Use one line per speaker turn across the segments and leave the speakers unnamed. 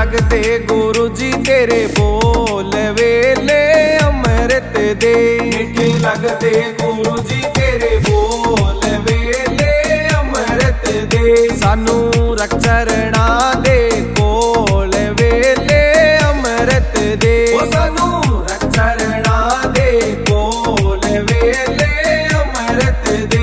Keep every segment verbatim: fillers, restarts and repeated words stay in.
लगदे गुरु जी तेरे बोल वेले अमृत दे। मीठे लगदे गुरु जी तेरे बोल वेले अमृत दे। सानू रख चरणा दे कोल वेले अमृत दे। सानू रख चरणा दे कोल वेले अमृत दे।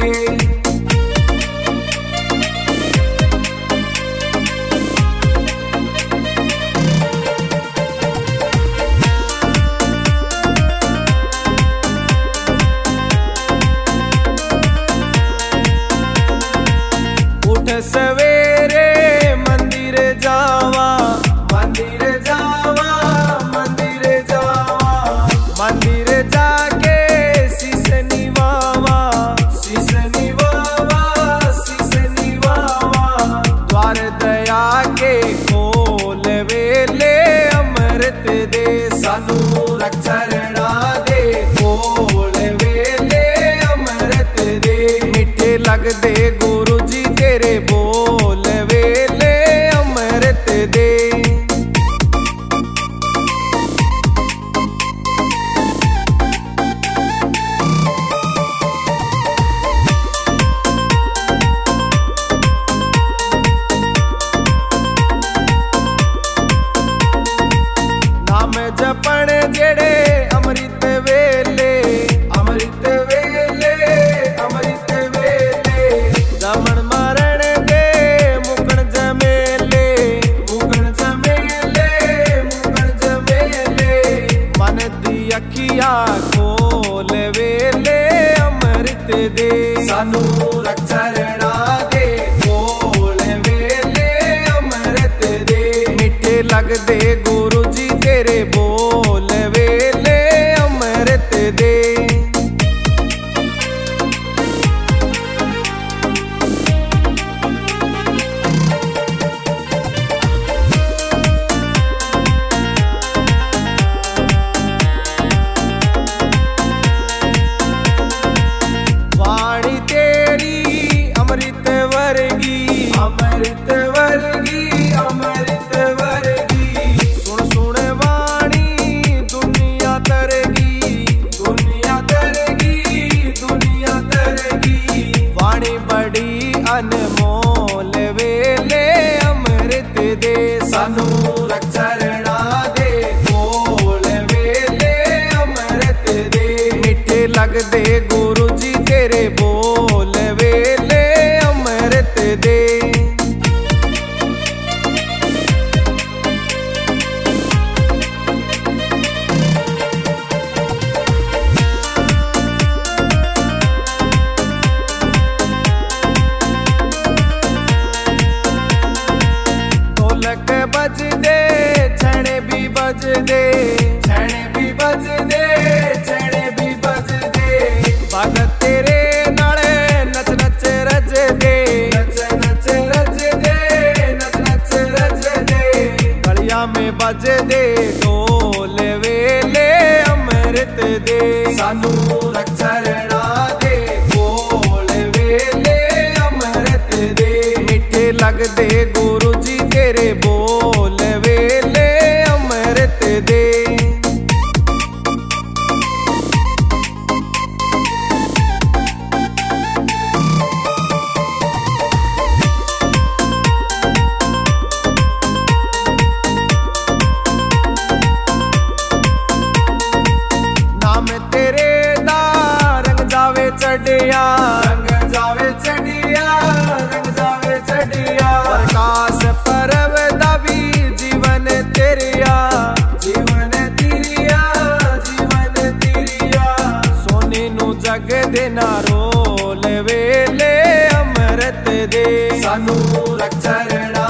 सवेरे मंदिर जावा मंदिर जावा मंदिर जावा। मंदिर जाके शीश निवावा शीश निवावा शीश निवावा। द्वार दया के खोल वेले अमृत दे। सानू रख चरणा दे खोल वेले अमृत दे। मीठे लगदे गुरु जी तेरे बोल वेले अमृत दे। नाम जपण जेड़े अमृत वेले अमृत वेले अमृत वेले। जमण मरण दे मुकण जमेले मुकण जमेले मुकण जमेले। मन दी अखियां खोल वेले अमृत दे। सानू रख चरणा दे खोल वेले अमृत दे। मीठे लगदे गुरु जी तेरे बोल वेले अमृत दे। वाणी तेरी अमृत वर्गी अमृत वर्गी अमृत वर्गी। सुन सुन वाणी दुनिया तरगी दुनिया तरगी दुनिया तरगी। वाणी बड़ी अनमोल वेले अमृत दे। सानू रख चरणा दे खोल वेले अमृत दे। मीठे लगदे गुरु जी तेरे बोल वेले अमृत दे। ढोलक बज दे छणे भी बज दे छणे भी बज दे छणे भी बज दे। भगत तेरे नाले नच नच रज दे नच नच रज दे नच नच रज दे। गलिया में बज दे ढोल वेले अमृत दे। सानू रख चरणा दे खोल वेले अमृत दे। मीठे लगदे गुरु जी तेरे बोल वेले अमृत दे। नाम तेरे दा रंग जावे चढ़िया रंग जावे चढ़िया रंग जावे चढ़िया। प्रकाश परव दबी जीवन तेरिया जीवन तेरिया जीवन तेरिया। सोने नू जग देना रोल वेले अमृत दे। सानू रख चरणा